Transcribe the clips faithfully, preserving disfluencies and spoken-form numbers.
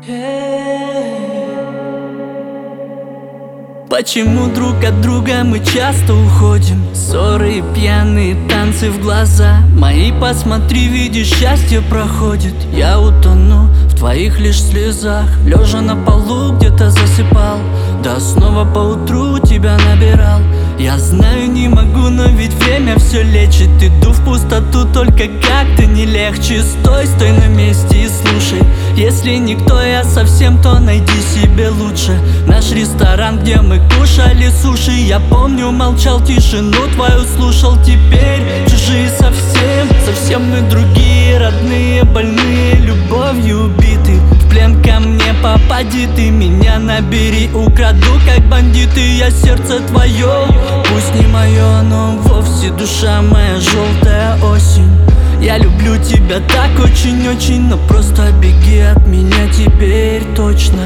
Почему друг от друга мы часто уходим? Ссоры и пьяные танцы в глаза мои, посмотри, видишь, счастье проходит. Я утону в твоих лишь слезах, лежа на полу где-то засыпал, да снова поутру тебя набирал. Я знаю, не могу, но ведь время все лечит. Иду в пустоту, только как-то не легче. Стой, стой на месте и слушай. Если никто, я совсем, то найди себе лучше. Наш ресторан, где мы кушали суши. Я помню, молчал, тишину твою слушал. Теперь чужие совсем, совсем мы другие. Родные, больные, любовью убиты. В плен ко мне попади, ты меня набери. Украду, как бандиты, я сердце твое. Пусть не мое, но вовсе душа моя, желтая осень. Я люблю тебя так очень-очень, но просто беги от меня теперь точно.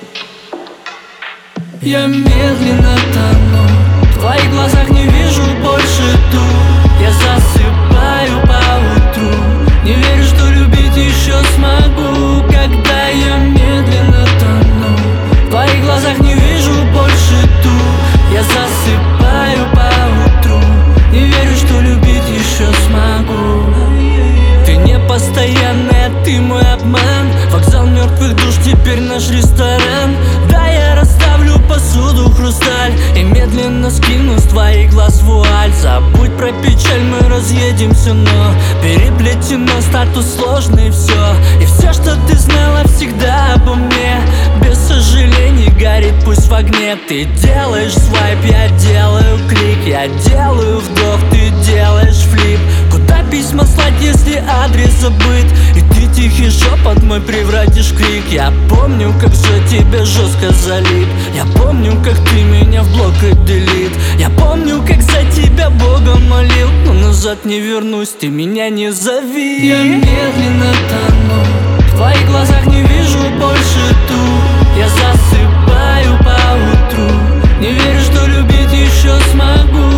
Я медленно тону, в твоих глазах не вижу больше ту. Я засыпаю поутру, не верю, что любить еще смогу. Когда я медленно тону, в твоих глазах не вижу больше ту. Я засыпаю поутру, не верю, что любить еще смогу. Ты не постоянная, ты мой обман. Вокзал мертвых душ, теперь наш ресторан. Да, я расставлю посуду, хрусталь, и медленно скину с твоих глаз вуаль. Забудь про печаль, мы разъедемся, но переплетено, статус сложный, все. И все, что ты знала всегда обо мне, без сожалений горит, пусть в огне. Ты делаешь свайп, я делаю клик. Я делаю вдох, ты делаешь флип. Куда письма слать, если адрес забыт? И ты тихий шепот мой превратишь в крик. Я помню, как же тебе жестко залип. Я помню, как ты меня в блок и делит. Я помню, как за тебя Бога молил, но назад не вернусь, ты меня не зови. Я медленно тону, в твоих глазах не вижу больше ту. Я засыпаю поутру, не верю, что любить еще смогу.